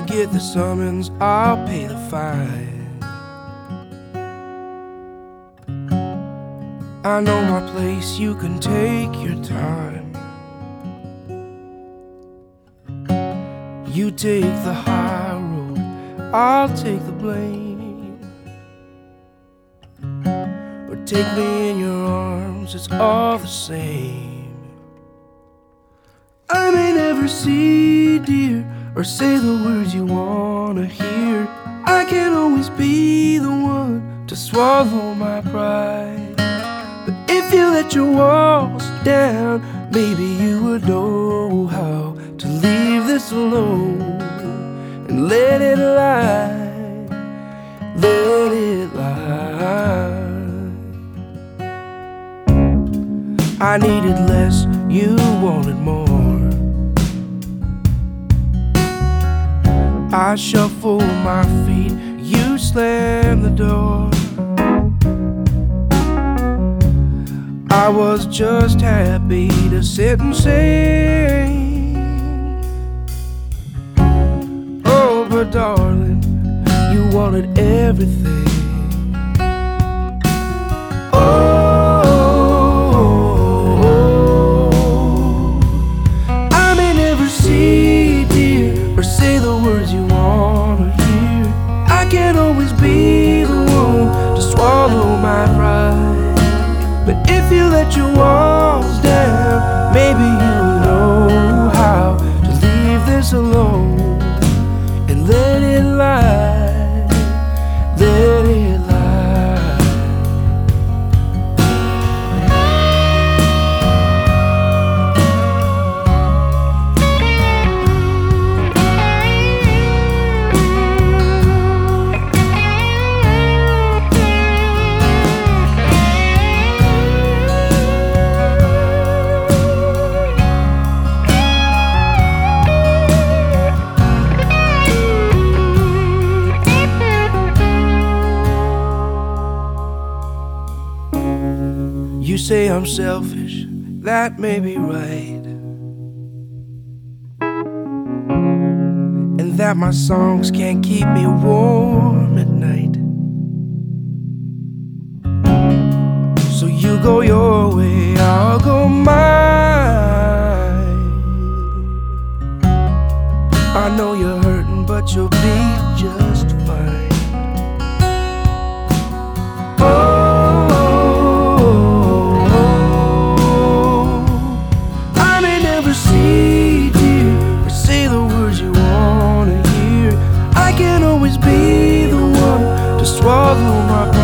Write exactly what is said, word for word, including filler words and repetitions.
you get the summons, I'll pay the fine. I know my place, you can take your time. You take the high road, I'll take the blame. Or take me in your arms, it's all the same. I may never see, dear, or say the words you wanna hear. I can't always be the one to swallow my pride. But if you let your walls down, maybe you would know how to leave this alone and let it lie, let it lie. I needed less, you wanted more. I shuffle my feet, you slam the door. I was just happy to sit and sing. Oh, but darling, you wanted everything. Oh, I may never see, dear, or say the words you wanna hear. I can't always be the one to swallow my pride. But if you let your walls down, maybe you'll know how to leave this alone and let it lie, let it lie. You say I'm selfish, that may be right, and that my songs can't keep me warm at night. So you go your way, I'll go mine. I know you're hurting, but you'll be just fine. Be the one to swallow my